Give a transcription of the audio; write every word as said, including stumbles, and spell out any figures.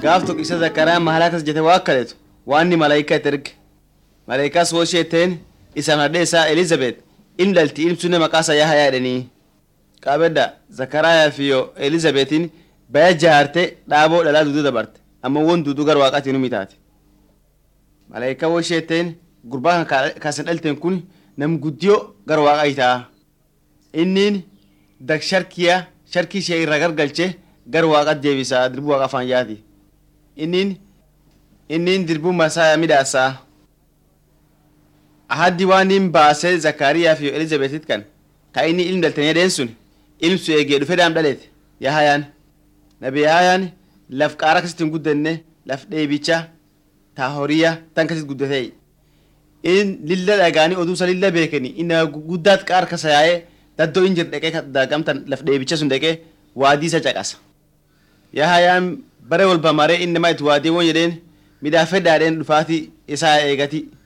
gaaf tokko isa Zakariyaa mahalaa kas jete waa akkaleetu waanni malaayikaa itti erge malaayikaas woo isheeteen isa nadhee isaa Elizabeth ilmi dhalti ilmi sunne maqaasaa Yahayaa jedhanii qaabedda Zakariyaa fi Elizabethin baya jaarte dhaaboo dhalaa duduu dabarte amma won duduu gar waaqaatiin umi taate malaayikaa woo isheeteen gurbaan kaasan dhalteen kun nam guddiyoo gar waaqaa itaa inniin dak sharkiyaa sharkii ishee irraa gargalchee gar waaqat deebisaa dirbuu waaqa afaan yaati inniin inniin dirbuu masaa midhaasaa ahaddi waan hin baasee Zakariyaa fi Elizabethit kan ka inni ilmi dhaltanii jedheen sun ilmsu eegee dhufe daam dhaleete Yahayaan nabi Yahayaan laf qaara akkasitti hin guddanne laf dheebicha taa horiyaa tan akkasitti guddatee in lilla dhagaanii oduusa lilla beekanii inni guddaat qaar kasa yaa'ee daddoo injir dhaqee daagamtan laf dheebicha sun dhaqee waadii isa caqasa Yahayaan bare wal bamaree inni nama itti waadii won jedheen midhaafedhaadheen dhufaatii isaa eegati